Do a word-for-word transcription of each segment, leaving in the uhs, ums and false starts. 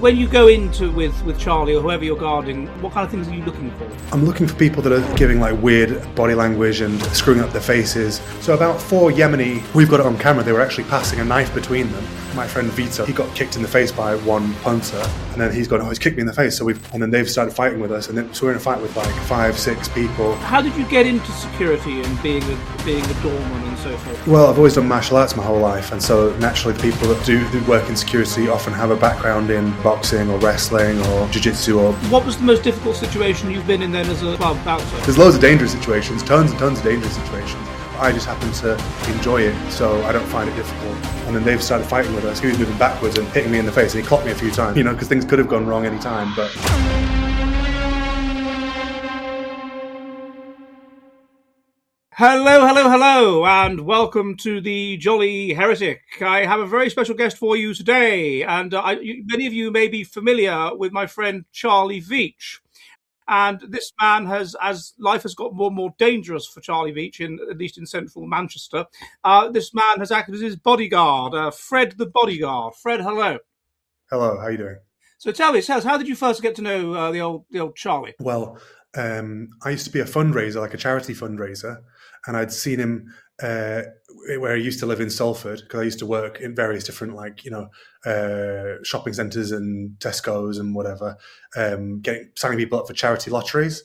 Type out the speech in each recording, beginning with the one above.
When you go into with, with Charlie or whoever you're guarding, what kind of things are you looking for? I'm looking for people that are giving like weird body language and screwing up their faces. So about four Yemeni, we've got it on camera, they were actually passing a knife between them. My friend Vito, he got kicked in the face by one punter, and then he's gone, oh, he's kicked me in the face. So we've, and then they've started fighting with us, and then so we're in a fight with like five, six people. How did you get into security and being a, being a doorman and so forth? Well, I've always done martial arts my whole life, and so naturally the people that do, do work in security often have a background in boxing or wrestling or jiu-jitsu. Or what was the most difficult situation you've been in then as a club bouncer? There's loads of dangerous situations, tons and tons of dangerous situations. I just happen to enjoy it, so I don't find it difficult. And then they've started fighting with us. He was moving backwards and hitting me in the face, and he clocked me a few times, you know, because things could have gone wrong any time, but... Hello, hello, hello, and welcome to the Jolly Heretic. I have a very special guest for you today, and uh, I, you, many of you may be familiar with my friend Charlie Veitch. And this man has, as life has got more and more dangerous for Charlie Veitch, in, at least in central Manchester, uh, this man has acted as his bodyguard, uh, Fred the bodyguard. Fred, hello. Hello, how are you doing? So tell me, how did you first get to know uh, the old the old Charlie? Well, um, I used to be a fundraiser, like a charity fundraiser, and I'd seen him uh, where he used to live in Salford, because I used to work in various different, like, you know, uh, shopping centres and Tesco's and whatever, um, getting signing people up for charity lotteries.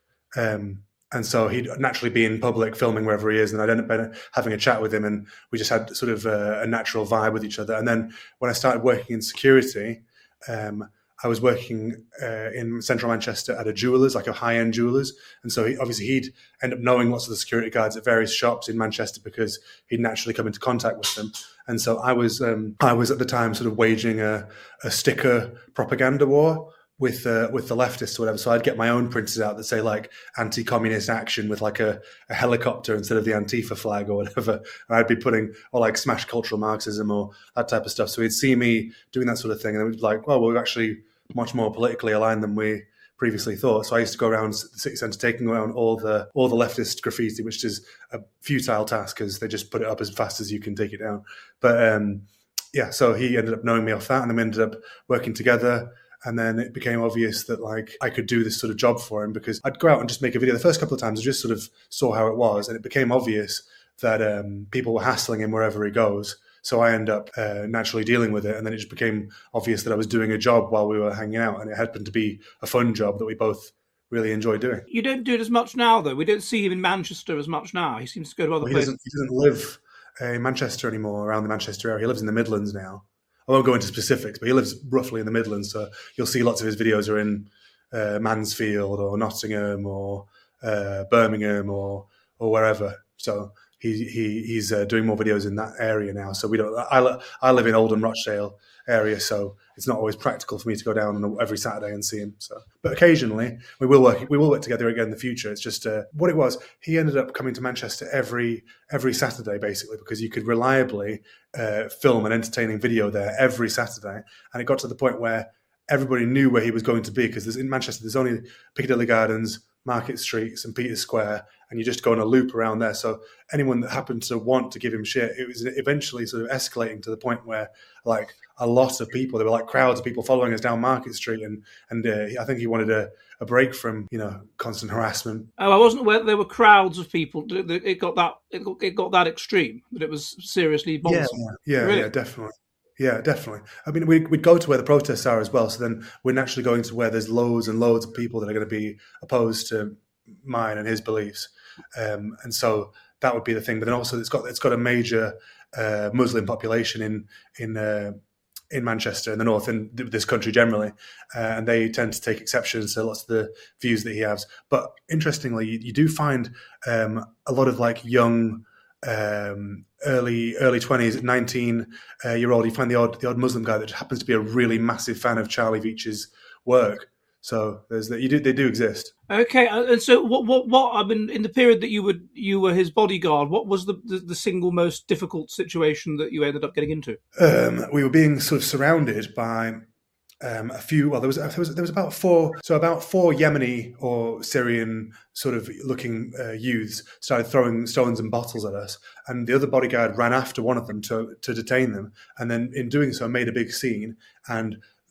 Um, and so he'd naturally be in public filming wherever he is, and I'd end up having a chat with him, and we just had sort of a, a natural vibe with each other. And then when I started working in security, um, I was working uh, in central Manchester at a jeweller's, like a high-end jeweller's. And so he, obviously he'd end up knowing lots of the security guards at various shops in Manchester because he'd naturally come into contact with them. And so I was um, I was at the time sort of waging a, a sticker propaganda war with uh, with the leftists or whatever. So I'd get my own printers out that say like anti-communist action with like a, a helicopter instead of the Antifa flag or whatever. And I'd be putting, or like smash cultural Marxism or that type of stuff. So he'd see me doing that sort of thing, and we'd be like, well, we're actually much more politically aligned than we previously thought. So I used to go around the city centre taking around all the all the leftist graffiti, which is a futile task because they just put it up as fast as you can take it down. But um, yeah, so he ended up knowing me off that, and then we ended up working together. And then it became obvious that like I could do this sort of job for him, because I'd go out and just make a video. The first couple of times I just sort of saw how it was, and it became obvious that um, people were hassling him wherever he goes. So I end up uh, naturally dealing with it, and then it just became obvious that I was doing a job while we were hanging out, and it happened to be a fun job that we both really enjoy doing. You don't do it as much now, though. We don't see him in Manchester as much now. He seems to go to other well, he places. Doesn't, he doesn't live uh, in Manchester anymore, around the Manchester area. He lives in the Midlands now. I won't go into specifics, but he lives roughly in the Midlands, so you'll see lots of his videos are in uh, Mansfield or Nottingham or uh, Birmingham or or wherever. So he he he's uh, doing more videos in that area now. So we don't. I I live in Oldham Rochdale area, so it's not always practical for me to go down every Saturday and see him. So, but occasionally we will work. We will work together again in the future. It's just uh, what it was. He ended up coming to Manchester every every Saturday, basically, because you could reliably uh, film an entertaining video there every Saturday, and it got to the point where everybody knew where he was going to be, because there's in Manchester there's only Piccadilly Gardens, Market Street, St Peter's Square, and you just go on a loop around there. So anyone that happened to want to give him shit, it was eventually sort of escalating to the point where like a lot of people, there were like crowds of people following us down Market Street, and and uh, I think he wanted a, a break from, you know, constant harassment. Oh, I wasn't aware that there were crowds of people. It got that it got, it got that extreme, that it was seriously bothersome. Yeah, yeah, really? yeah, definitely. Yeah, definitely. I mean, we, we'd go to where the protests are as well. So then we're naturally going to where there's loads and loads of people that are going to be opposed to mine and his beliefs. Um, and so that would be the thing. But then also it's got it's got a major uh, Muslim population in in uh, in Manchester, in the north, and this country generally. Uh, and they tend to take exceptions to lots of the views that he has. But interestingly, you, you do find um, a lot of like young... Um, early early twenties, nineteen uh, year old, you find the odd the odd Muslim guy that happens to be a really massive fan of Charlie Veitch's work. So there's that. You do they do exist. Okay, and so what what what? I mean, in the period that you would you were his bodyguard, what was the the, the single most difficult situation that you ended up getting into? Um, we were being sort of surrounded by. Um, a few, well, there was, there was there was about four, so about four Yemeni or Syrian sort of looking uh, youths started throwing stones and bottles at us, and the other bodyguard ran after one of them to to detain them, and then in doing so made a big scene, and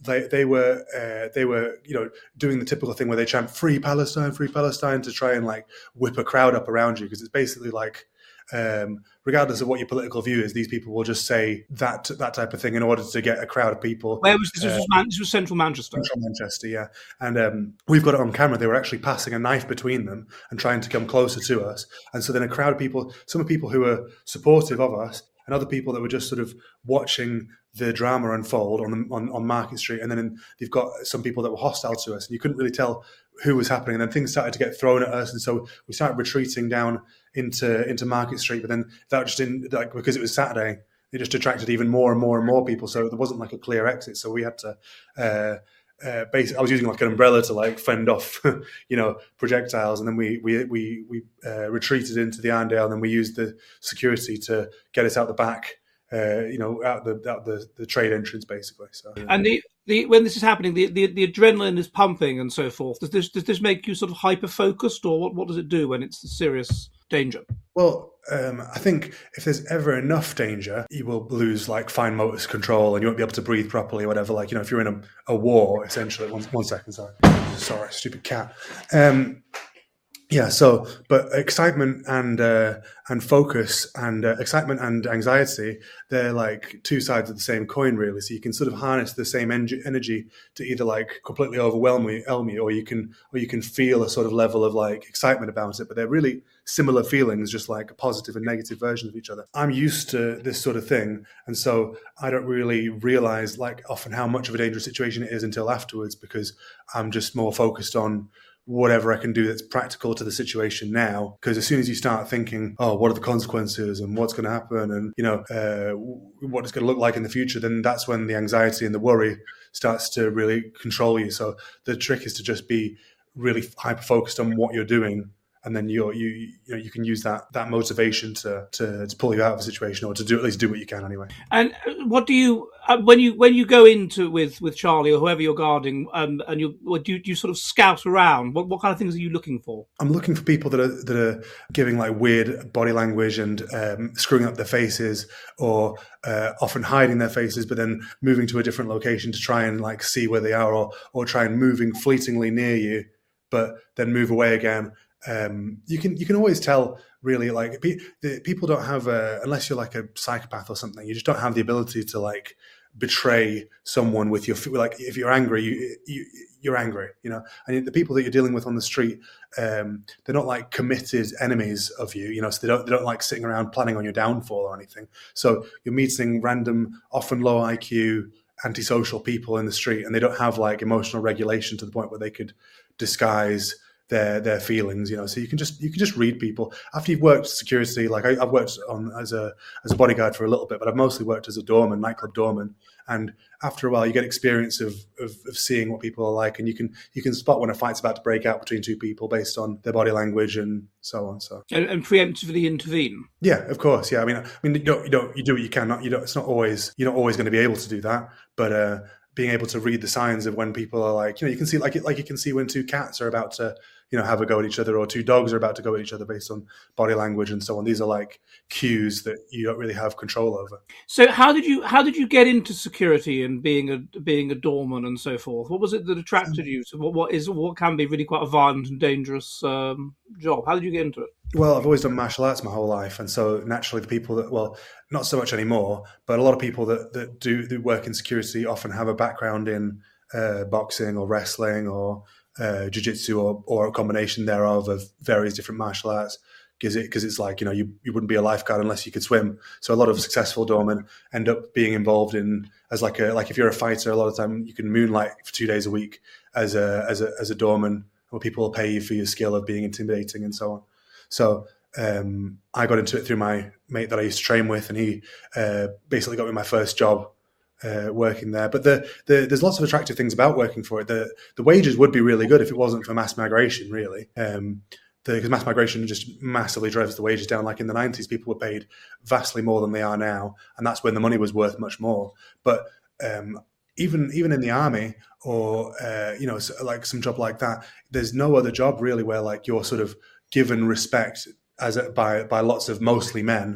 they they were uh, they were you know doing the typical thing where they chant "Free Palestine, Free Palestine" to try and like whip a crowd up around you, because it's basically like, um, regardless of what your political view is, these people will just say that that type of thing in order to get a crowd of people. Where was this? Uh, was Man- this was central Manchester. Central Manchester, yeah. And um, we've got it on camera. They were actually passing a knife between them and trying to come closer to us. And so then a crowd of people, some people who were supportive of us, and other people that were just sort of watching the drama unfold on the, on, on Market Street. And then they've got some people that were hostile to us, and you couldn't really tell who was happening. And then things started to get thrown at us, and so we started retreating down into into Market Street. But then that just didn't, like, because it was Saturday, it just attracted even more and more and more people. So there wasn't like a clear exit. So we had to. Uh, Uh, basically, I was using like an umbrella to like fend off, you know, projectiles, and then we we we we uh, retreated into the Arndale, and then we used the security to get us out the back, uh, you know, out the out the, the trade entrance, basically. So, and the, the when this is happening, the, the the adrenaline is pumping and so forth. Does this does this make you sort of hyper focused, or what what does it do when it's a serious danger? Well, um, I think if there's ever enough danger, you will lose like fine motor control, and you won't be able to breathe properly or whatever. Like, you know, if you're in a, a war, essentially. One, one second, sorry. Sorry, stupid cat. Um, yeah, so, but excitement and uh, and focus and uh, excitement and anxiety, they're like two sides of the same coin, really. So you can sort of harness the same en- energy to either like completely overwhelm you, overwhelm you, or you can or you can feel a sort of level of like excitement about it. But they're really similar feelings, just like a positive and negative version of each other. I'm used to this sort of thing, and so I don't really realize like often how much of a dangerous situation it is until afterwards, because I'm just more focused on whatever I can do that's practical to the situation now. Because as soon as you start thinking, oh, what are the consequences and what's going to happen, and, you know, uh, what it's going to look like in the future, then that's when the anxiety and the worry starts to really control you. So the trick is to just be really hyper focused on what you're doing, and then you're, you you know you can use that that motivation to, to to pull you out of a situation, or to do at least do what you can anyway. And what do you uh, when you when you go into with, with Charlie or whoever you're guarding, um, and you what do you, do you sort of scout around? What what kind of things are you looking for? I'm looking for people that are that are giving like weird body language and um, screwing up their faces, or uh, often hiding their faces, but then moving to a different location to try and like see where they are, or or try and moving fleetingly near you, but then move away again. Um, you can you can always tell, really, like pe- the, people don't have a, unless you're like a psychopath or something, you just don't have the ability to like betray someone with your, like, if you're angry, you, you you're angry, you know. And the people that you're dealing with on the street, um, they're not like committed enemies of you, you know. So they don't they don't like sitting around planning on your downfall or anything. So you're meeting random, often low I Q, antisocial people in the street, and they don't have like emotional regulation to the point where they could disguise their their feelings, you know. So you can just you can just read people. After you've worked security, like I, I've worked on as a as a bodyguard for a little bit, but I've mostly worked as a doorman, nightclub doorman. And after a while, you get experience of, of of seeing what people are like, and you can you can spot when a fight's about to break out between two people based on their body language and so on. So and, and preemptively intervene. Yeah, of course. Yeah, I mean, I mean, you don't you don't you do what you can. Not you don't. It's not always you're not always going to be able to do that, but. uh being able to read the signs of when people are like, you know, you can see like like you can see when two cats are about to, you know, have a go at each other, or two dogs are about to go at each other based on body language and so on. These are like cues that you don't really have control over. So how did you how did you get into security and being a being a doorman and so forth? What was it that attracted you to what, what is what can be really quite a violent and dangerous um, job? How did you get into it? Well, I've always done martial arts my whole life, and so naturally the people that, well, not so much anymore, but a lot of people that, that do that work in security often have a background in uh, boxing or wrestling or uh, jiu-jitsu, or, or a combination thereof of various different martial arts, because it, because it's like, you know, you, you wouldn't be a lifeguard unless you could swim. So a lot of successful doormen end up being involved in, as like a, like if you're a fighter, a lot of the time you can moonlight for two days a week as a, as a, as a doorman, where people will pay you for your skill of being intimidating and so on. So um, I got into it through my mate that I used to train with, and he uh, basically got me my first job uh, working there. But the, the, there's lots of attractive things about working for it. The, the wages would be really good if it wasn't for mass migration, really. Um, because mass migration just massively drives the wages down. Like in the nineties, people were paid vastly more than they are now, and that's when the money was worth much more. But um, even even in the army, or uh, you know, like some job like that, there's no other job really where like you're sort of given respect as a, by by lots of mostly men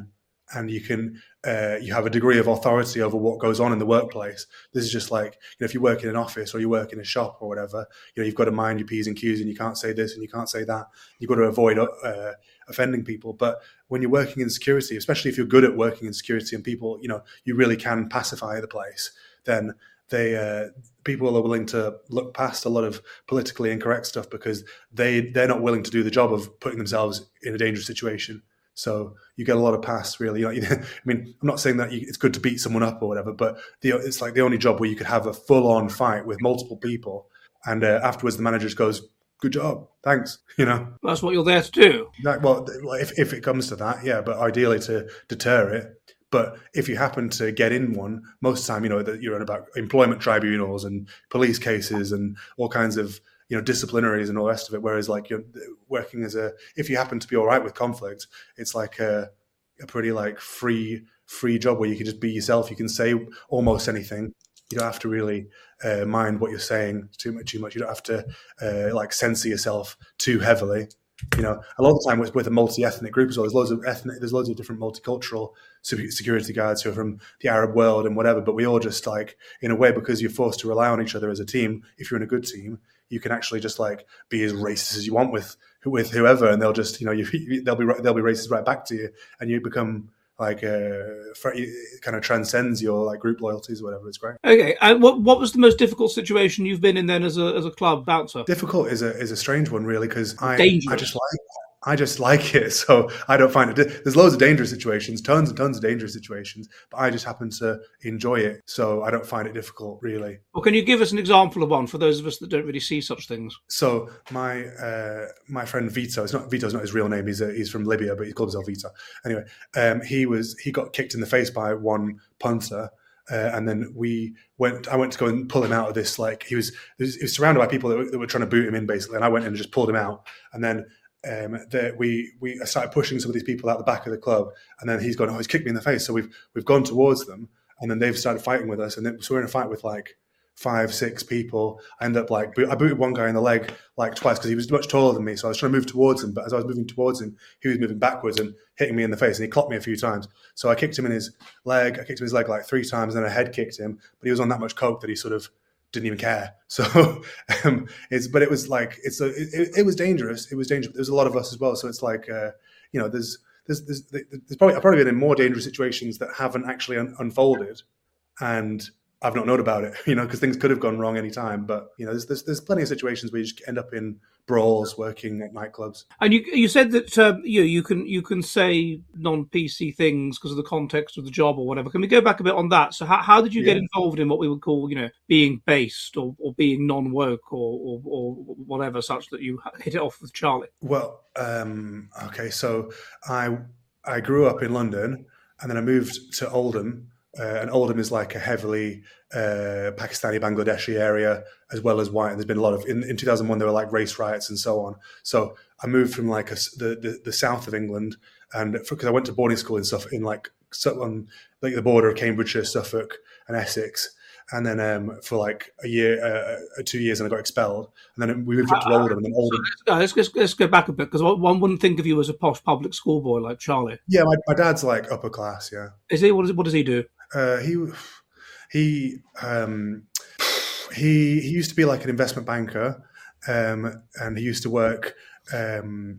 and you can uh, you have a degree of authority over what goes on in the workplace. This is just like, you know, if you work in an office or you work in a shop or whatever, you know, you've got to mind your P's and Q's, and you can't say this and you can't say that. You've got to avoid uh, offending people. But when you're working in security, especially if you're good at working in security and people, you know, you really can pacify the place, then they uh, people are willing to look past a lot of politically incorrect stuff because they they're not willing to do the job of putting themselves in a dangerous situation. So you get a lot of pass, really. You know, I mean, I'm not saying that you, it's good to beat someone up or whatever, but the, it's like the only job where you could have a full-on fight with multiple people, and uh, afterwards the manager just goes, "Good job, thanks." You know, that's what you're there to do. Like, well, if if it comes to that, yeah, but ideally to deter it. But if you happen to get in one, most of the time, you know, that you're on about employment tribunals and police cases and all kinds of, you know, disciplinaries and all the rest of it. Whereas like you're working as a, if you happen to be all right with conflict, it's like a, a pretty like free, free job where you can just be yourself. You can say almost anything. You don't have to really uh, mind what you're saying too much, too much. You don't have to uh, like censor yourself too heavily. You know, a lot of the time with, with a multi-ethnic group as well. There's loads of ethnic, there's loads of different multicultural security guards who are from the Arab world and whatever. But we all just like, in a way, because you're forced to rely on each other as a team. If you're in a good team, you can actually just like be as racist as you want with with whoever, and they'll just, you know, you, they'll be they'll be racist right back to you, and you become like uh, it kind of transcends your like group loyalties or whatever. It's great. Okay, and what what was the most difficult situation you've been in then as a as a club bouncer? Difficult is a is a strange one, really, because I Dangerous. I just like I just like it, so I don't find it. There's loads of dangerous situations, tons and tons of dangerous situations, but I just happen to enjoy it, so I don't find it difficult, really. Well, can you give us an example of one for those of us that don't really see such things? So my uh, my friend Vito, it's not Vito's not his real name. He's a, he's from Libya, but he calls himself Vito. Anyway, um, he was he got kicked in the face by one punter. Uh, and then we went. I went to go and pull him out of this. Like he was, he was, he was surrounded by people that were, that were trying to boot him in, basically. And I went in and just pulled him out. And then um, the, we we started pushing some of these people out the back of the club. And then he's gone, "Oh, he's kicked me in the face." So we've we've gone towards them, and then they've started fighting with us. And then so we're in a fight with like five, six people. I ended up like I booted one guy in the leg like twice because he was much taller than me. So I was trying to move towards him, but as I was moving towards him, he was moving backwards and hitting me in the face, and he clocked me a few times. So I kicked him in his leg. I kicked him in his leg like three times, and then I head kicked him. But he was on that much coke that he sort of didn't even care. So um, it's but it was like it's a, it, it was dangerous. It was dangerous. There's a lot of us as well. So it's like uh, you know, there's there's there's, there's probably I've probably been in more dangerous situations that haven't actually un- unfolded, and I've not known about it, you know, because things could have gone wrong any time. But, you know, there's, there's there's plenty of situations where you just end up in brawls working at nightclubs. And you you said that uh, you you can you can say non-P C things because of the context of the job or whatever. Can we go back a bit on that? So how, how did you yeah. get involved in what we would call, you know, being based or, or being non-woke or, or, or whatever such that you hit it off with Charlie? Well, um, okay, so I I grew up in London and then I moved to Oldham. Uh, and Oldham is like a heavily uh, Pakistani, Bangladeshi area, as well as white. And there's been a lot of, in, in two thousand one, there were like race riots and so on. So I moved from like a, the, the the south of England, and because I went to boarding school and stuff in like, on like the border of Cambridgeshire, Suffolk and Essex. And then um, for like a year, uh, two years, and I got expelled. And then we moved up to Oldham. And then Oldham. So let's, let's, let's go back a bit, because one wouldn't think of you as a posh public school boy like Charlie. Yeah, my, my dad's like upper class, yeah. Is he? What does, what does he do? Uh, he he um, he he used to be like an investment banker, um, and he used to work. Um,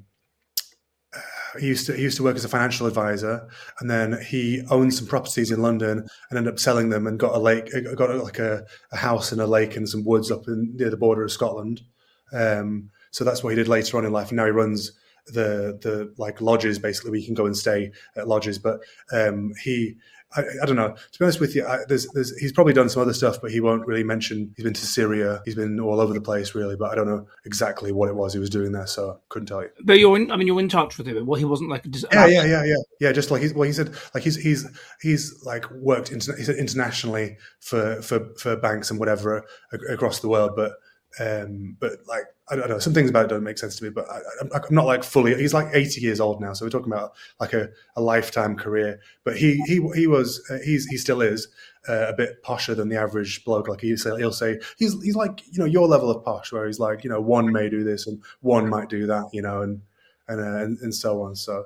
he used to he used to work as a financial advisor, and then he owned some properties in London and ended up selling them and got a lake, got like a, a house in a lake and some woods up in, near the border of Scotland. Um, so that's what he did later on in life, and now he runs the the like lodges, basically, where you can go and stay at lodges. But um, he. I, I don't know. To be honest with you, I, there's, there's, he's probably done some other stuff, but he won't really mention. He's been to Syria. He's been all over the place, really. But I don't know exactly what it was he was doing there, so I couldn't tell you. But you're in. I mean, you're in touch with him. Well, he wasn't like a. Dis- yeah, yeah, yeah, yeah, yeah. Just like he's. Well, he said like he's he's he's like worked. Inter- he said internationally for for for banks and whatever across the world, but. Um, but like I don't know, some things about it don't make sense to me. But I, I'm, I'm not like fully. He's like eighty years old now, so we're talking about like a, a lifetime career. But he he he was uh, he's he still is uh, a bit posher than the average bloke. Like he'll say he'll say he's he's like you know your level of posh, where he's like you know one may do this and one might do that, you know, and and uh, and, and so on. So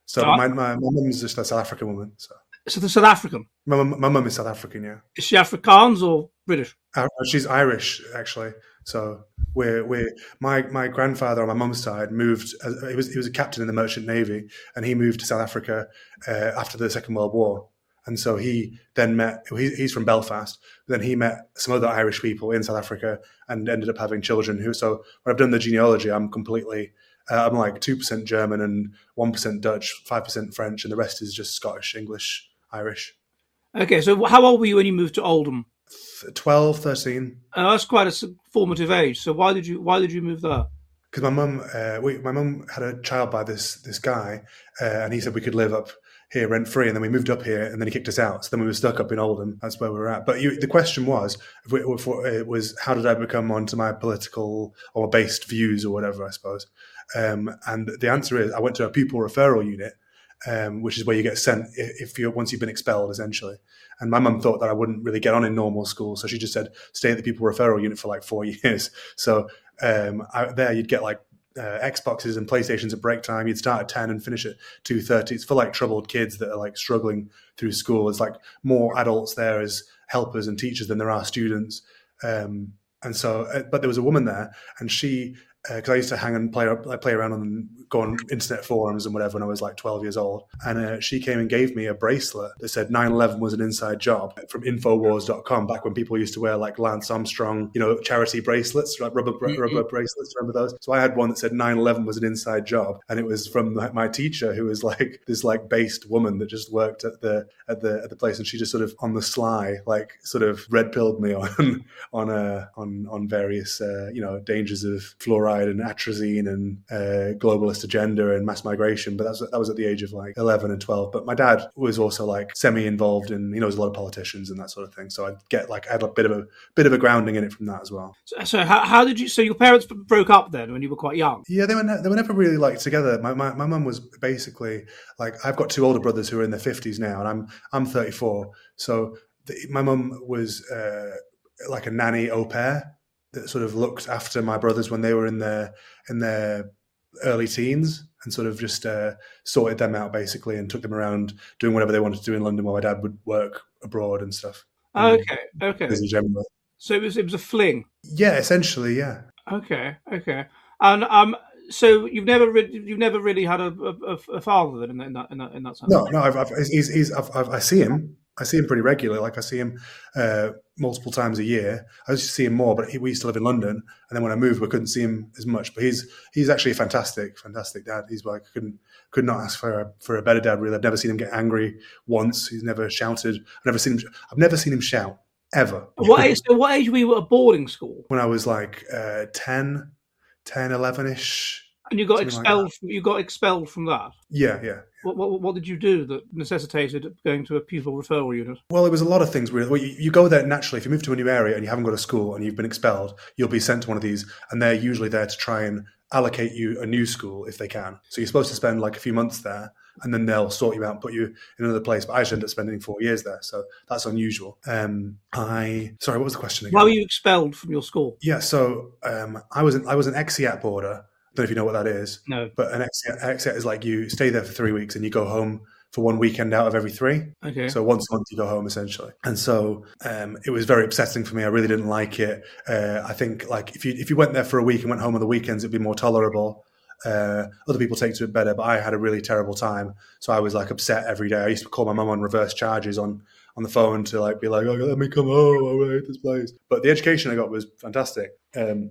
So Uh, my my, my mum's just a South African woman. So so the South African. my mum- my mum is South African, yeah. Is she Afrikaans or British? Uh, She's Irish, actually. So we're we're my my grandfather on my mum's side moved. As, he was he was a captain in the Merchant Navy, and he moved to South Africa uh, after the Second World War. And so he then met. He, he's from Belfast. Then he met some other Irish people in South Africa and ended up having children. Who so when I've done the genealogy, I'm completely. Uh, I'm like two percent German and one percent Dutch, five percent French, and the rest is just Scottish, English, Irish. Okay, so how old were you when you moved to Oldham? twelve, thirteen. Uh, that's quite a formative age. So why did you why did you move there? Because my mum, uh, we, my mum had a child by this this guy, uh, and he said we could live up here rent free, and then we moved up here, and then he kicked us out. So then we were stuck up in Oldham. That's where we were at. But you, the question was, if we, if it was, how did I become onto my political or based views or whatever, I suppose. Um, and the answer is, I went to a pupil referral unit, um, which is where you get sent if you once you've been expelled, essentially. And my mum thought that I wouldn't really get on in normal school, so she just said stay at the pupil referral unit for like four years. So um, I, there you'd get like uh, Xboxes and PlayStations at break time. You'd start at ten and finish at two thirty. It's for like troubled kids that are like struggling through school. There's like more adults there as helpers and teachers than there are students. Um, and so, uh, but there was a woman there, and she. Because uh, I used to hang and play, I play around and go on internet forums and whatever when I was like twelve years old. And uh, she came and gave me a bracelet that said nine eleven was an inside job from Infowars dot com, back when people used to wear like Lance Armstrong, you know, charity bracelets, like rubber mm-hmm. rubber bracelets. Remember those? So I had one that said nine eleven was an inside job, and it was from my teacher, who was like this like based woman that just worked at the at the at the place, and she just sort of on the sly like sort of red pilled me on on uh, on on various uh, you know dangers of fluoride and atrazine and uh, globalist agenda and mass migration. But that was, that was at the age of like eleven and twelve. But my dad was also like semi-involved in, he knows a lot of politicians and that sort of thing. So I'd get like, I had a bit of a bit of a grounding in it from that as well. So, so how, how did you, so your parents broke up then when you were quite young? Yeah, they were, ne- they were never really like together. My my, my mum was basically like, I've got two older brothers who are in their fifties now, and I'm, I'm thirty-four. So the, my mum was uh, like a nanny au pair that sort of looked after my brothers when they were in their in their early teens, and sort of just uh, sorted them out basically and took them around doing whatever they wanted to do in London while my dad would work abroad and stuff. Okay, okay. Generally. So it was it was a fling. Yeah, essentially, yeah. Okay, okay. And um, so you've never re- you've never really had a, a, a father then in that in that in that sense. No, no. I've, I've he's, he's I've, I've, I see him. I see him pretty regularly. Like I see him uh, multiple times a year. I used to see him more, but he, we used to live in London. And then when I moved, we couldn't see him as much. But he's he's actually a fantastic, fantastic dad. He's like couldn't could not ask for a, for a better dad. Really, I've never seen him get angry once. He's never shouted. I've never seen him. I've never seen him shout ever. What age? So what age were you at boarding school? When I was like uh, ten, ten, eleven ish. And you got expelled. Like from, you got expelled from that. Yeah, yeah. What, what what did you do that necessitated going to a pupil referral unit? Well, it was a lot of things. Really. Well, you, you go there naturally. If you move to a new area and you haven't got a school and you've been expelled, you'll be sent to one of these, and they're usually there to try and allocate you a new school if they can. So you're supposed to spend like a few months there, and then they'll sort you out and put you in another place. But I just ended up spending four years there, so that's unusual. Um, I sorry, what was the question again? Why were you expelled from your school? Yeah, so um, I was an I was an exeat boarder. I don't know if you know what that is. No. But an exeat, exeat is like you stay there for three weeks and you go home for one weekend out of every three. Okay. So once a month you go home essentially. And so um, it was very upsetting for me. I really didn't like it. Uh, I think like if you if you went there for a week and went home on the weekends, it'd be more tolerable. Uh, other people take to it better, but I had a really terrible time. So I was like upset every day. I used to call my mum on reverse charges on on the phone to like be like, oh, let me come home. I really hate this place. But the education I got was fantastic. Um,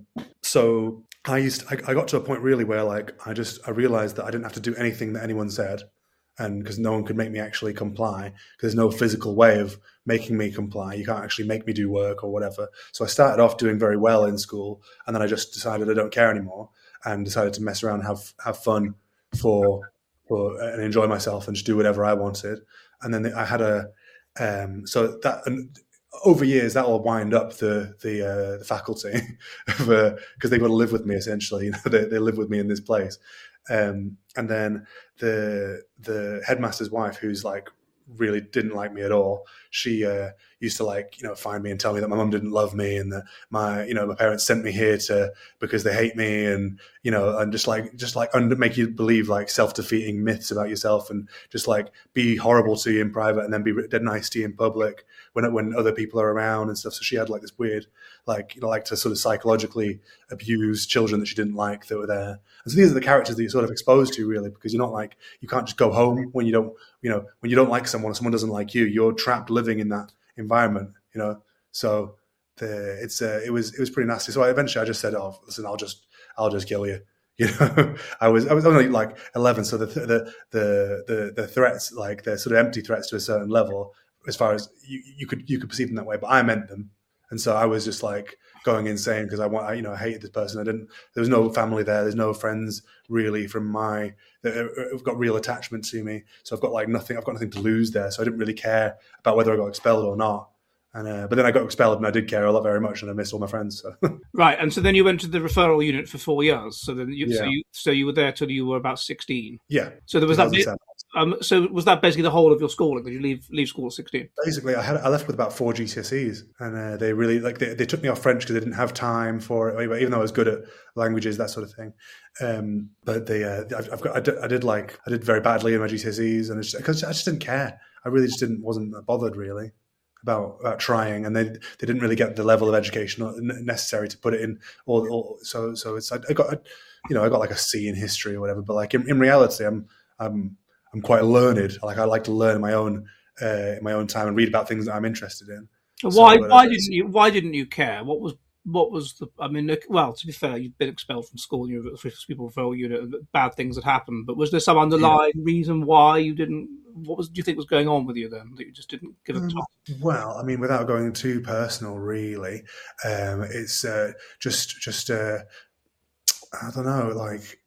so I used to, I, I got to a point really where like I just I realized that I didn't have to do anything that anyone said, and because no one could make me actually comply, because there's no physical way of making me comply. You can't actually make me do work or whatever. So I started off doing very well in school, and then I just decided I don't care anymore, and decided to mess around, have have fun for for and enjoy myself and just do whatever I wanted. And then I had a um, so that. And, over years, that will wind up the the, uh, the faculty because uh, they've got to live with me essentially. You know, they, they live with me in this place, um, and then the the headmaster's wife, who's like really didn't like me at all. She uh, used to like, you know, find me and tell me that my mum didn't love me and that my, you know, my parents sent me here to because they hate me, and you know, and just like just like under, make you believe like self-defeating myths about yourself, and just like be horrible to you in private and then be dead nice to you in public when when other people are around and stuff. So she had like this weird, like, you know, like to sort of psychologically abuse children that she didn't like that were there. And so these are the characters that you're sort of exposed to, really, because you're not like, you can't just go home when you don't, you know, when you don't like someone or someone doesn't like you. You're trapped living in that environment, you know. So the, it's uh, it was it was pretty nasty. So I, eventually I just said, "Oh, listen, I'll just I'll just kill you." You know, I was I was only like eleven, so the the the the the threats, like the sort of empty threats to a certain level, as far as you, you could you could perceive them that way, but I meant them. And so I was just like going insane because I want, I, you know, I hated this person. I didn't, there was no family there. There's no friends really from my, that have got real attachment to me. So I've got like nothing, I've got nothing to lose there. So I didn't really care about whether I got expelled or not. And, uh, but then I got expelled and I did care a lot very much, and I missed all my friends. So. Right. And so then you went to the referral unit for four years. So then you, Yeah. so you, so you were there till you were about sixteen. Yeah. So there was that, two thousand seven. um, so was that basically the whole of your schooling? Did you leave, leave school at sixteen? Basically, I had I left with about four G C S Es, and uh, they really like they, they took me off French because they didn't have time for it. Even though I was good at languages, that sort of thing. Um, but they, uh, I've, I've got I did, I did like I did very badly in my G C S Es, and because I just didn't care. I really just didn't wasn't bothered really about about trying, and they they didn't really get the level of education necessary to put it in. Or, or so so it's I, I got you know I got like a C in history or whatever. But like in, in reality, I'm I'm I'm quite learned. Like I like to learn in my own uh, in my own time and read about things that I'm interested in. Why So, uh, why didn't you why didn't you care? What was what was the? I mean, well, to be fair, you've been expelled from school. You were people referral unit. Bad things had happened, but was there some underlying yeah. reason why you didn't? What was do you think was going on with you then that you just didn't give a um, top? Well, I mean, without going too personal, really, um, it's uh, just just uh, I don't know, like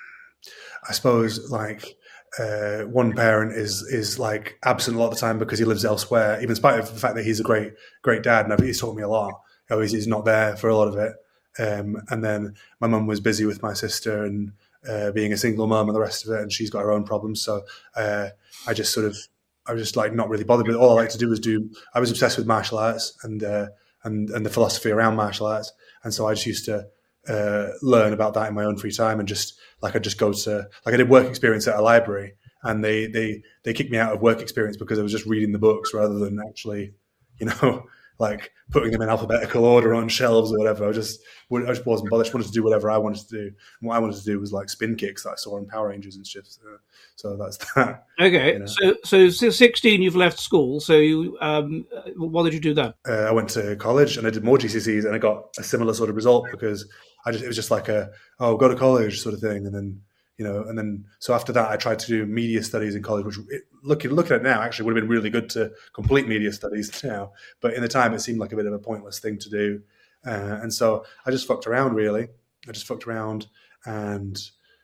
I suppose like. Uh, one parent is is like absent a lot of the time because he lives elsewhere, even in spite of the fact that he's a great great dad and he's taught me a lot. Always he's not there for a lot of it. Um, and then my mum was busy with my sister and uh, being a single mum and the rest of it, and she's got her own problems. So uh, I just sort of I was just like not really bothered. But all I like to do was do. I was obsessed with martial arts and uh, and and the philosophy around martial arts, and so I just used to uh, learn about that in my own free time and just. Like I just go to like I did work experience at a library, and they they they kicked me out of work experience because I was just reading the books rather than actually, you know, like putting them in alphabetical order on shelves or whatever. I just I just wasn't bothered. I just wanted to do whatever I wanted to do. And what I wanted to do was like spin kicks that I saw on Power Rangers and shit. So, so that's that. Okay, you know? so so since sixteen you've left school. So you um, what did you do then? Uh, I went to college and I did more G C S Es and I got a similar sort of result because. I just, it was just like a, oh, go to college sort of thing. And then, you know, and then, so after that, I tried to do media studies in college, which it, looking, looking at it now actually would have been really good to complete media studies now. But in the time, it seemed like a bit of a pointless thing to do. Uh, and so I just fucked around, really. I just fucked around and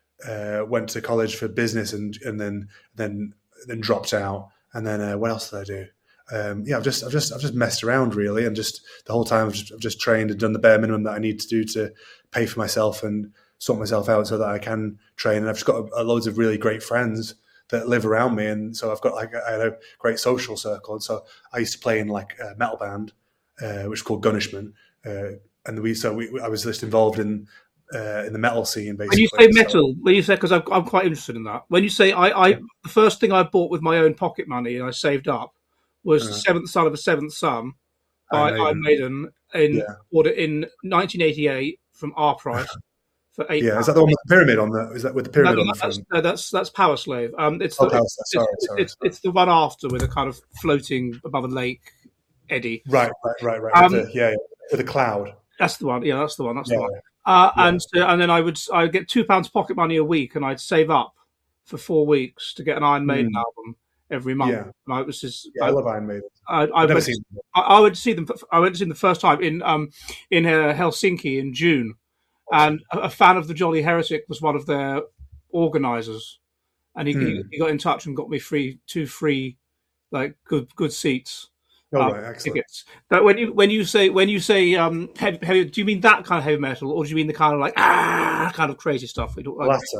uh, went to college for business and, and then, then, then dropped out. And then uh, what else did I do? Um, yeah, I've just, I've just, I've just messed around really, and just the whole time I've just, I've just trained and done the bare minimum that I need to do to pay for myself and sort myself out so that I can train. And I've just got a, a loads of really great friends that live around me, and so I've got like I had a great social circle. And so I used to play in like a metal band, uh, which is called Gunishman, uh, and we so we, I was just involved in. Uh, in the metal scene, basically. When you say metal, so, when you say because I'm, I'm quite interested in that. When you say I, I, yeah. the first thing I bought with my own pocket money and I saved up was uh, Seventh Son of a Seventh Son by Iron Maiden in yeah. order in nineteen eighty-eight from R Price for eight. Yeah, pounds. is that the one with the pyramid on the? Is that with the pyramid no, on the that's, front? No, that's that's Power Slave. Um, it's oh, the Power it's, sorry, it's, sorry, it's, sorry. it's the one after with a kind of floating above a lake eddy. Right, right, right, right. Um, with the, yeah, yeah, with a cloud. That's the one. Yeah, that's the one. That's yeah, the one. Yeah. Uh, yeah. And uh, and then I would I would get two pounds pocket money a week, and I'd save up for four weeks to get an Iron Maiden mm. album every month. Yeah, and I was just yeah, I, I love Iron Maiden. I, I, I've never went, seen them. I, I went to see them. I went to see them the first time in um in uh, Helsinki in June, and a, a fan of the Jolly Heretic was one of their organisers, and he, mm. he he got in touch and got me free two free like good good seats. Oh, um, right, excellent. Tickets. But when you when you say when you say um heavy, heavy, do you mean that kind of heavy metal, or do you mean the kind of like ah kind of crazy stuff? We don't, like, latter,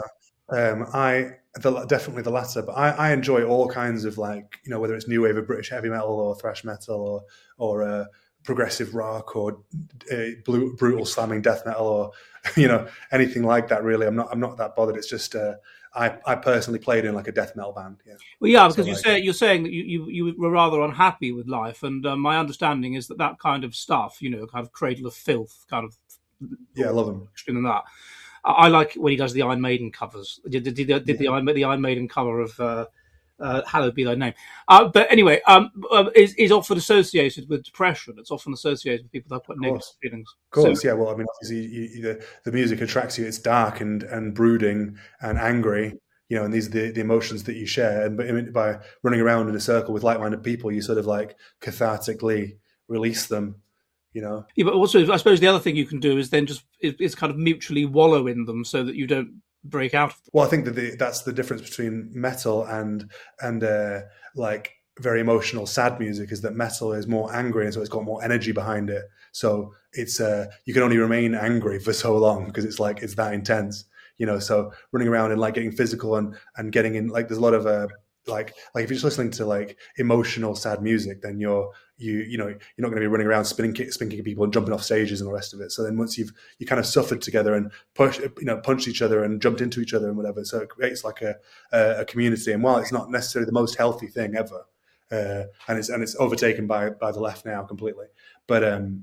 Um, I the, definitely the latter, but I, I enjoy all kinds of like you know whether it's new wave of British heavy metal or thrash metal or or uh, progressive rock or uh, blue, brutal slamming death metal or you know anything like that. Really, I'm not I'm not that bothered. It's just uh, I I personally played in like a death metal band. Yeah. Well, yeah, So because you like say you're saying that you, you, you were rather unhappy with life, and uh, my understanding is that that kind of stuff, you know, kind of Cradle of Filth, kind of, yeah, I love them. and that. I I like when he does the Iron Maiden covers. Did, did, did, did Yeah. the Iron the Iron Maiden cover of uh, uh, "Hallowed Be Thy Name"? Uh, but anyway, um, uh, is is often associated with depression. It's often associated with people that have quite negative course. feelings. Of course, so, yeah. Well, I mean, obviously, you, you, the, the music attracts you. It's dark and, and brooding and angry, you know, and these are the, the emotions that you share. And by, by running around in a circle with like-minded people, you sort of like cathartically release them, you know. Yeah, but also, I suppose the other thing you can do is then just is, is kind of mutually wallow in them so that you don't break out of them. Well, I think that the, that's the difference between metal and and uh, like very emotional, sad music is that metal is more angry, and so it's got more energy behind it. So it's uh, you can only remain angry for so long because it's like it's that intense, you know. So running around and like getting physical and and getting in like there's a lot of uh, like like if you're just listening to like emotional, sad music, then you're you you know you're not going to be running around spinning spinning people and jumping off stages and the rest of it. So then once you've you kind of suffered together and push you know punched each other and jumped into each other and whatever, so it creates like a a, a community. And while it's not necessarily the most healthy thing ever, uh, and it's and it's overtaken by by the left now completely, but um,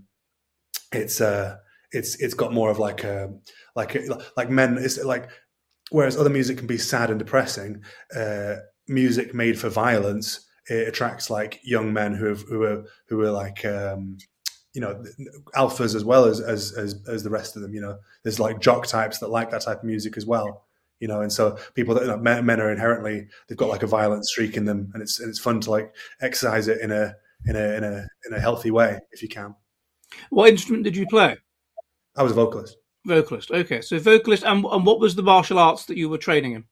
it's uh it's it's got more of like a like a, like men it's like whereas other music can be sad and depressing. Uh, music made for violence, it attracts like young men who have, who are who are like um, you know alphas as well as, as as as the rest of them. You know, there's like jock types that like that type of music as well. You know, and so people that you know, men, men are inherently they've got like a violent streak in them, and it's and it's fun to like exercise it in a in a in a in a healthy way if you can. What instrument did you play? I was a vocalist. Vocalist. Okay, so vocalist, and and what was the martial arts that you were training in?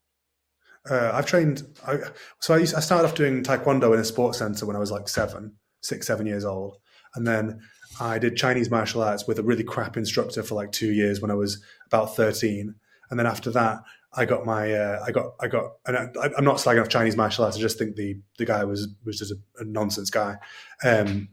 Uh, I've trained. I, so I, used, I started off doing taekwondo in a sports center when I was like seven, six, seven years old, and then I did Chinese martial arts with a really crap instructor for like two years when I was about thirteen, and then after that, I got my. Uh, I got. I got. And I, I'm not slagging off Chinese martial arts. I just think the the guy was was just a, a nonsense guy. Um,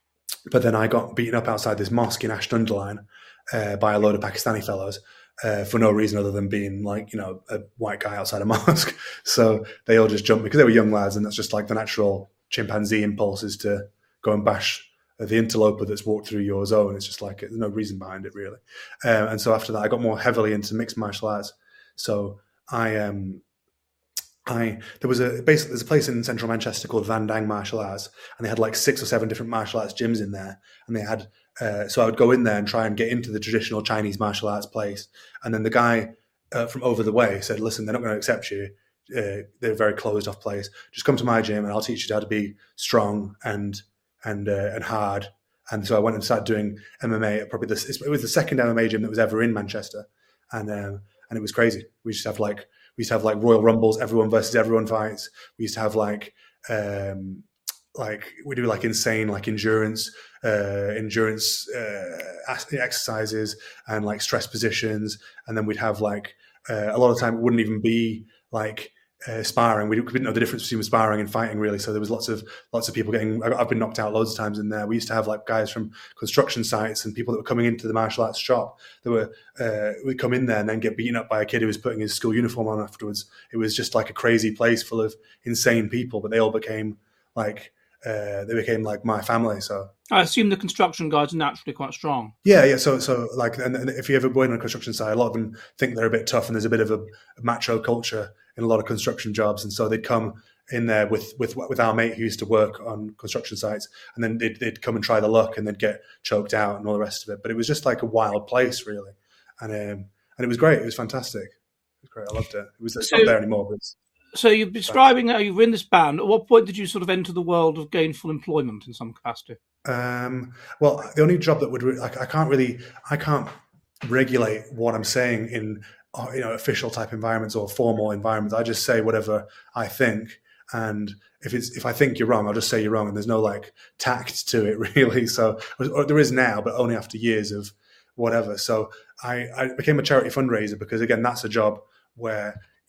but then I got beaten up outside this mosque in Ashtunderline uh, by a load of Pakistani fellows. Uh, for no reason other than being like, you know, a white guy outside a mosque. So they all just jumped because they were young lads, and that's just like the natural chimpanzee impulse is to go and bash the interloper that's walked through your zone. It's just like there's no reason behind it really. Um, and so after that, I got more heavily into mixed martial arts. So I um I there was a basically there's a place in central Manchester called Van Dang Martial Arts, and they had like six or seven different martial arts gyms in there, and they had uh, so I would go in there and try and get into the traditional Chinese martial arts place, and then the guy uh, from over the way said, "Listen, they're not going to accept you. Uh, they're a very closed off place. Just come to my gym, and I'll teach you how to be strong and and uh, and hard." And so I went and started doing M M A. Probably this it was the second M M A gym that was ever in Manchester, and um, and it was crazy. We used to have like. We used to have like Royal Rumbles, everyone versus everyone fights. We used to have like, um, like we do like insane like endurance, uh, endurance uh, exercises and like stress positions, and then we'd have like uh, a lot of the time it wouldn't even be like uh, sparring. We didn't know the difference between sparring and fighting really. So there was lots of lots of people getting. I've been knocked out loads of times in there. We used to have like guys from construction sites and people that were coming into the martial arts shop. That were uh, would come in there and then get beaten up by a kid who was putting his school uniform on afterwards. It was just like a crazy place full of insane people, but they all became like uh, they became like my family. So I assume the construction guys are naturally quite strong. Yeah, yeah. So, so like, and, and if you ever go in on a construction site, a lot of them think they're a bit tough, and there's a bit of a, a macho culture in a lot of construction jobs, and so they'd come in there with with with our mate who used to work on construction sites, and then they'd, they'd come and try the luck, and they'd get choked out and all the rest of it. But it was just like a wild place, really, and um, and it was great. It was fantastic. It was great. I loved it. It was it's so, not there anymore, but it's. So you're describing how you were in this band. At what point did you sort of enter the world of gainful employment in some capacity? Um, well, the only job that would re- like, I can't really I can't regulate what I'm saying in you know official type environments or formal environments. I just say whatever I think, and if it's if I think you're wrong, I'll just say you're wrong, and there's no like tact to it really. So or there is now, but only after years of whatever. So I, I became a charity fundraiser because again, that's a job where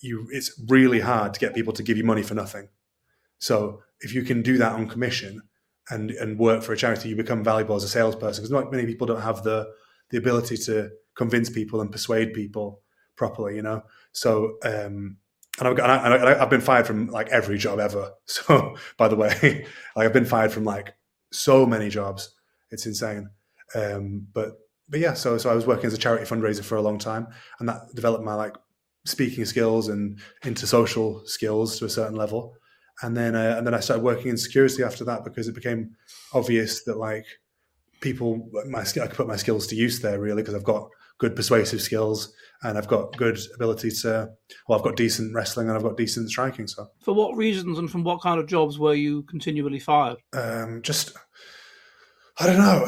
you it's really hard to get people to give you money for nothing. So if you can do that on commission and and work for a charity, you become valuable as a salesperson, because not many people don't have the the ability to convince people and persuade people properly, you know. So um, and I've got and I, I've been fired from like every job ever. So by the way, like I've been fired from like so many jobs. It's insane. Um, but but yeah, so so I was working as a charity fundraiser for a long time, and that developed my like speaking skills and into social skills to a certain level. And then uh, and then I started working in security after that, because it became obvious that like people, my I could put my skills to use there, really, because I've got good persuasive skills and I've got good ability to, well, I've got decent wrestling and I've got decent striking. So for what reasons and from what kind of jobs were you continually fired? Um, just, I don't know.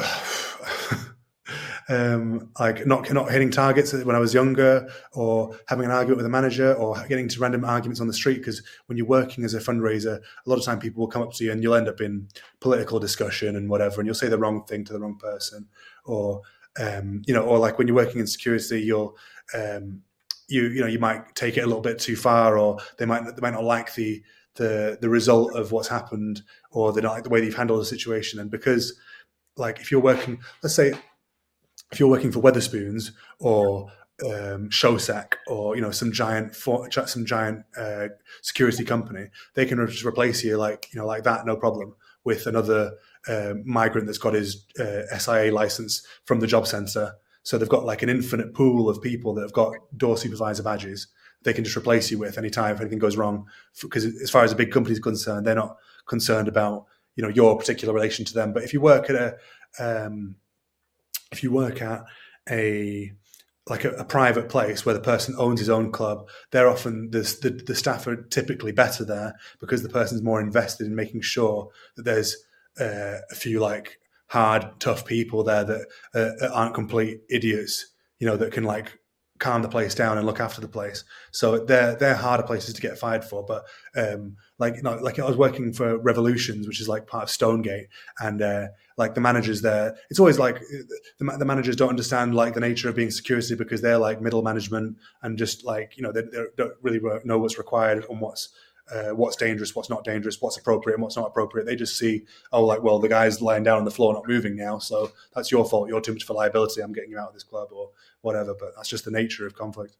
Um, like not not hitting targets when I was younger, or having an argument with a manager, or getting into random arguments on the street. Because when you're working as a fundraiser, a lot of time people will come up to you and you'll end up in political discussion and whatever, and you'll say the wrong thing to the wrong person, or um, you know, or like when you're working in security, you'll um, you you know you might take it a little bit too far, or they might they might not like the the the result of what's happened, or they don't like the way that you've handled the situation. And because like if you're working, let's say, if you're working for Weatherspoons or um, Showsack, or you know some giant for, some giant uh, security company, they can just replace you like you know like that, no problem, with another uh, migrant that's got his uh, S I A license from the job centre. So they've got like an infinite pool of people that have got door supervisor badges. They can just replace you with any time if anything goes wrong. Because as far as a big company is concerned, they're not concerned about you know your particular relation to them. But if you work at a um, if you work at a like a, a private place where the person owns his own club, they're often the, the the staff are typically better there, because the person's more invested in making sure that there's uh, a few like hard, tough people there that uh, aren't complete idiots, you know, that can like calm the place down and look after the place. So they're they're harder places to get fired for. But um, like you know, like I was working for Revolutions, which is like part of Stonegate, and uh, like the managers there, it's always like the, the managers don't understand like the nature of being security, because they're like middle management, and just like you know they, they don't really know what's required and what's uh, what's dangerous, what's not dangerous, what's appropriate and what's not appropriate. They just see, oh, like, well, the guy's lying down on the floor, not moving now, so that's your fault. You're too much for liability. I'm getting you out of this club or whatever. But that's just the nature of conflict.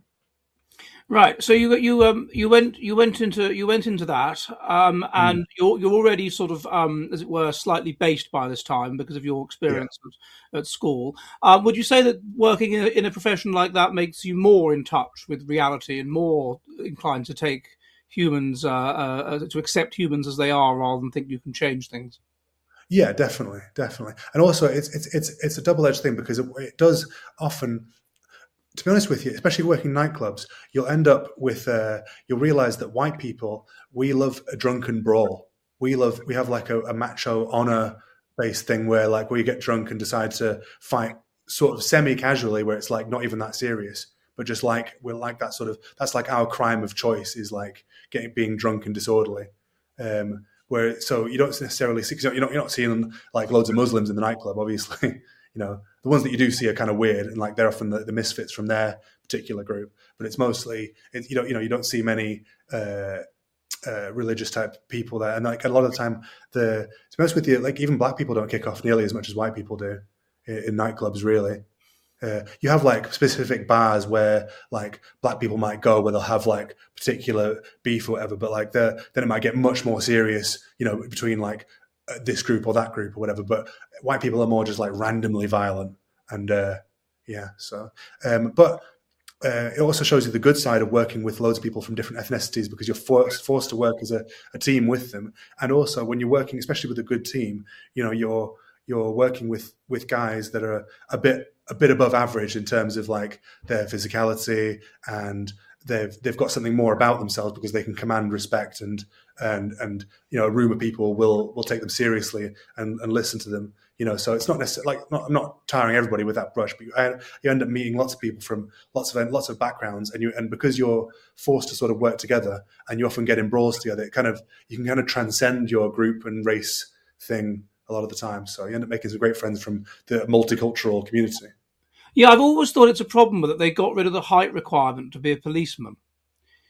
Right. So you you um you went you went into you went into that um and mm. you're you're already sort of um as it were slightly based by this time because of your experience yeah. at, at school. Um, would you say that working in a, in a profession like that makes you more in touch with reality and more inclined to take humans uh, uh to accept humans as they are rather than think you can change things? Yeah, definitely, definitely. And also, it's it's it's it's a double edged thing, because it, it does often. To be honest with you, especially working nightclubs, you'll end up with, uh, you'll realize that white people, we love a drunken brawl. We love, we have like a, a macho honor based thing where like where you get drunk and decide to fight sort of semi casually, where it's like not even that serious, but just like, we're like that sort of, that's like our crime of choice, is like getting, being drunk and disorderly. Um, where, so you don't necessarily see, you're not, you're not seeing like loads of Muslims in the nightclub, obviously. You know, the ones that you do see are kind of weird, and like they're often the, the misfits from their particular group. But it's mostly, it, you know, you know, you don't see many uh, uh, religious type people there, and like a lot of the time, the to be honest with you, like even black people don't kick off nearly as much as white people do in, in nightclubs. Really, uh, you have like specific bars where like black people might go, where they'll have like particular beef or whatever. But like then it might get much more serious, you know, between like this group or that group or whatever. But white people are more just like randomly violent, and uh yeah so um but uh, it also shows you the good side of working with loads of people from different ethnicities, because you're forced forced to work as a, a team with them. And also when you're working, especially with a good team, you know, you're you're working with with guys that are a bit a bit above average in terms of like their physicality, and they've they've got something more about themselves, because they can command respect, and and and you know a room of people will will take them seriously and, and listen to them. You know, so it's not necessarily like not, I'm not tarring everybody with that brush, but you, you end up meeting lots of people from lots of lots of backgrounds, and you and because you're forced to sort of work together, and you often get in brawls together, it kind of you can kind of transcend your group and race thing a lot of the time. So you end up making some great friends from the multicultural community. Yeah, I've always thought it's a problem that they got rid of the height requirement to be a policeman.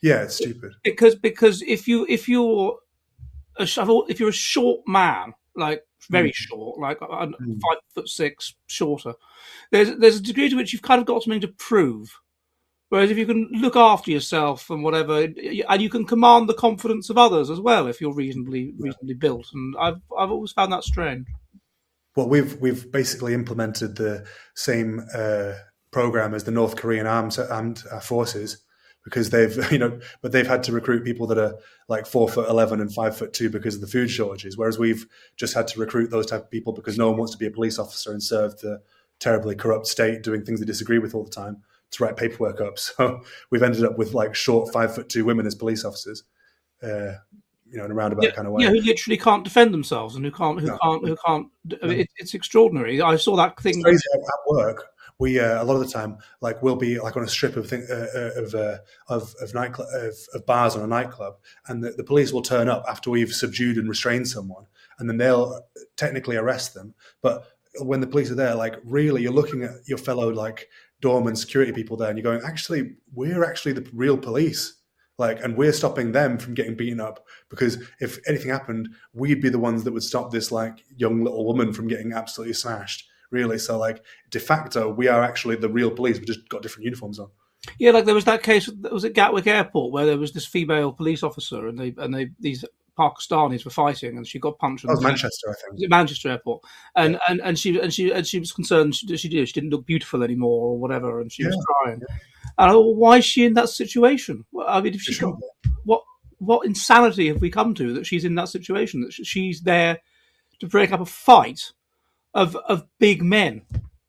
Yeah, it's stupid. Because because if you if you're a, if you're a short man, like very mm. short, like mm. five foot six, shorter, there's there's a degree to which you've kind of got something to prove. Whereas if you can look after yourself and whatever, and you can command the confidence of others as well, if you're reasonably reasonably built, and I've I've always found that strange. Well, we've we've basically implemented the same uh, program as the North Korean armed armed forces, because they've you know, but they've had to recruit people that are like four foot eleven and five foot two because of the food shortages, whereas we've just had to recruit those type of people because no one wants to be a police officer and serve the terribly corrupt state doing things they disagree with all the time to write paperwork up. So we've ended up with like short five foot two women as police officers, uh, you know, in a roundabout yeah, kind of way. Yeah, who literally can't defend themselves and who can't, who no. can't, who can't. I mean, it, it's extraordinary. I saw that thing. It's crazy at work. We uh, a lot of the time, like we'll be like on a strip of thing, uh, of uh, of of nightclub of, of bars on a nightclub, and the, the police will turn up after we've subdued and restrained someone, and then they'll technically arrest them. But when the police are there, like really, you're looking at your fellow like doorman security people there, and you're going, actually, we're actually the real police. Like, and we're stopping them from getting beaten up, because if anything happened, we'd be the ones that would stop this like young little woman from getting absolutely smashed. Really, so like de facto, we are actually the real police. We just got different uniforms on. Yeah, like there was that case that was at Gatwick Airport where there was this female police officer, and they and they these Pakistanis were fighting, and she got punched. That was Manchester, I think. Was it Manchester Airport? And, yeah. and and she and she and she was concerned. She, she did. She didn't look beautiful anymore, or whatever, and she yeah. was crying. Yeah. And I thought, why is she in that situation? Well, I mean, if she got, what what insanity have we come to that she's in that situation? That she's there to break up a fight of of big men.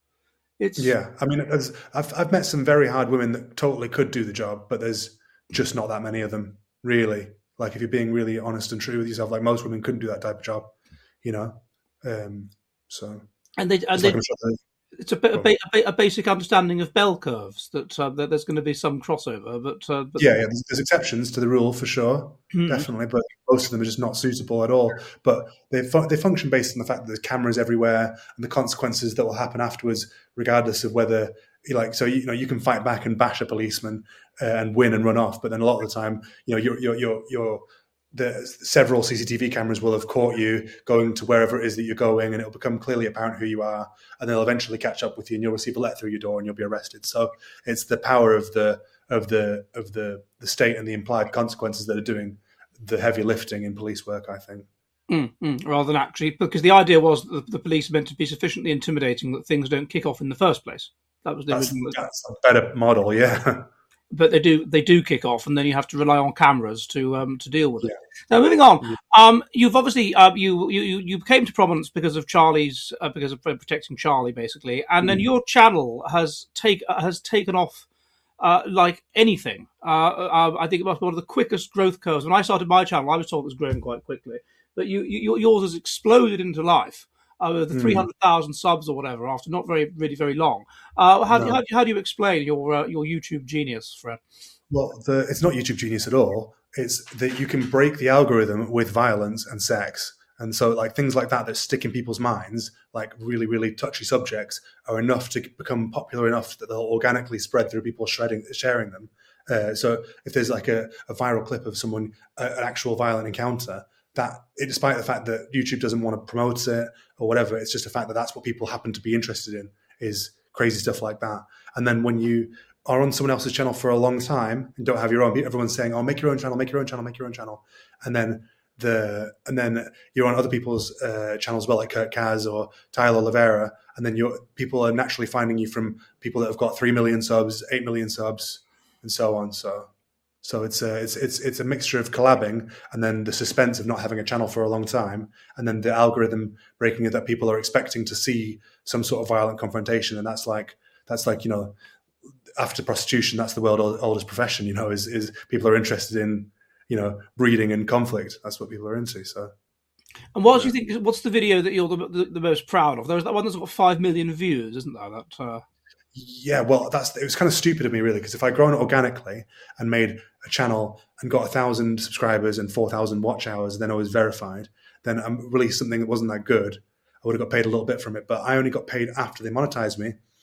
It's yeah. I mean, I've I've met some very hard women that totally could do the job, but there's just not that many of them, really. Like, if you're being really honest and true with yourself, like most women couldn't do that type of job, you know. Um, so and they and they, like it's a, bit, a, ba- a basic understanding of bell curves that, uh, that there's going to be some crossover, but, uh, but yeah, yeah, there's, there's exceptions to the rule for sure, mm-hmm. definitely, but most of them are just not suitable at all. But they fu- they function based on the fact that there's cameras everywhere and the consequences that will happen afterwards, regardless of whether like so you know you can fight back and bash a policeman uh, and win and run off, but then a lot of the time you know you're you're you're, you're the several C C T V cameras will have caught you going to wherever it is that you're going, and it'll become clearly apparent who you are, and they'll eventually catch up with you, and you'll receive a letter through your door, and you'll be arrested. So it's the power of the of the of the the state and the implied consequences that are doing the heavy lifting in police work, I think. Mm, mm, rather than actually, because the idea was that the police are meant to be sufficiently intimidating that things don't kick off in the first place. That was the that's, original. That's a better model, yeah. But they do they do kick off, and then you have to rely on cameras to um, to deal with it. Yeah. Now, moving on, yeah. um, you've obviously uh, you you you came to prominence because of Charlie's uh, because of protecting Charlie, basically, and mm. then your channel has take has taken off uh, like anything. Uh, uh, I think it must be one of the quickest growth curves. When I started my channel, I was told it was growing quite quickly, but you, you yours has exploded into life. Uh, the three hundred thousand subs or whatever after not very really very long. Uh, how, no. do, how, do, how do you explain your uh, your YouTube genius, Fred? Well, the, it's not YouTube genius at all. It's that you can break the algorithm with violence and sex, and so like things like that that stick in people's minds, like really really touchy subjects, are enough to become popular enough that they'll organically spread through people shredding sharing them. Uh, so if there's like a, a viral clip of someone uh, an actual violent encounter, that it, despite the fact that YouTube doesn't want to promote it or whatever, it's just a fact that that's what people happen to be interested in, is crazy stuff like that. And then when you are on someone else's channel for a long time and don't have your own, everyone's saying, "Oh, make your own channel, make your own channel, make your own channel," and then the and then you're on other people's uh, channels, well, like Kurt Kaz or Tyler Oliveira, and then your people are naturally finding you from people that have got three million subs, eight million subs, and so on. So. So it's a, it's it's it's a mixture of collabing and then the suspense of not having a channel for a long time, and then the algorithm breaking it that people are expecting to see some sort of violent confrontation, and that's like that's like you know, after prostitution, that's the world's oldest profession. You know, is is people are interested in you know breeding and conflict. That's what people are into. So. And what yeah. do you think? What's the video that you're the, the, the most proud of? There's that one that's got five million views, isn't there? That. Uh... Yeah, well, that's it was kind of stupid of me, really, because if I'd grown organically and made a channel and got a thousand subscribers and four thousand watch hours, then I was verified, then I released something that wasn't that good, I would have got paid a little bit from it. But I only got paid after they monetized me,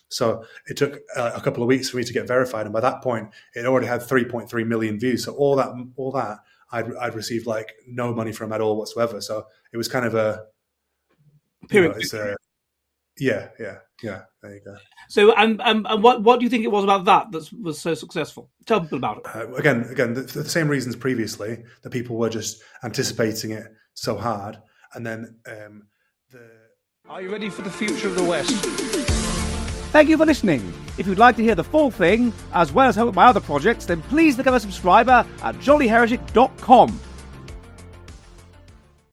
So it took uh, a couple of weeks for me to get verified, and by that point, it already had three point three million views. So all that, all that, I'd, I'd received like no money from at all whatsoever. So it was kind of a, you know, it's a, yeah, yeah, yeah. There you go. So, and and, and what what do you think it was about that that was so successful? Tell people about it. Uh, again, again, the, the same reasons previously that people were just anticipating it so hard, and then um, the. Are you ready for the future of the West? Thank you for listening. If you'd like to hear the full thing, as well as help my other projects, then please become a subscriber at jolly heretic dot com.